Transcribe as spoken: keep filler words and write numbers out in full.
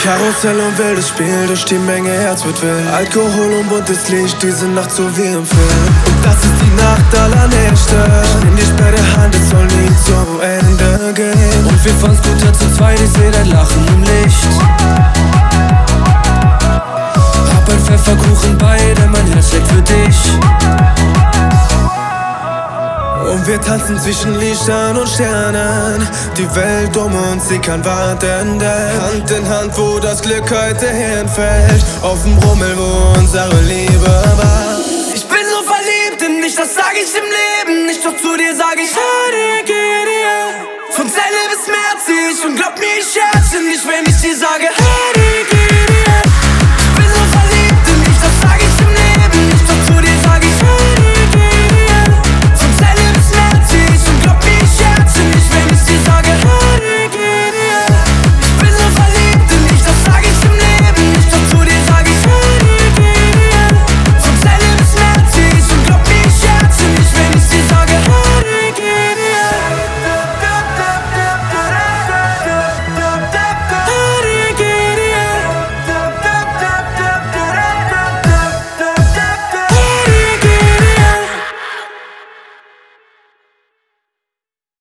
Karussell und wildes Spiel, durch die Menge Herz wird wild. Alkohol und buntes Licht, diese Nacht so wie im Film. Und das ist die Nacht aller Nächte. Nimm dich bei der Hand, es soll nie zu Ende gehen. Und wir fahren Scooter zu zweit, ich seh dein Lachen im Licht. Hab ein Pfefferkuchen bei, denn mein Herz schlägt für dich. Und wir tanzen zwischen Lichtern und Sternen. Die Welt um uns, sie kann warten, denn Hand in Hand, wo das Glück heute hinfällt. Auf dem Rummel, wo unsere Liebe war. Ich bin so verliebt in dich, das sag ich im Leben nicht. Doch zu dir sag ich H D G D. Von Zelle bis Merzig und glaub mir, ich scherze nicht, wenn ich dir sage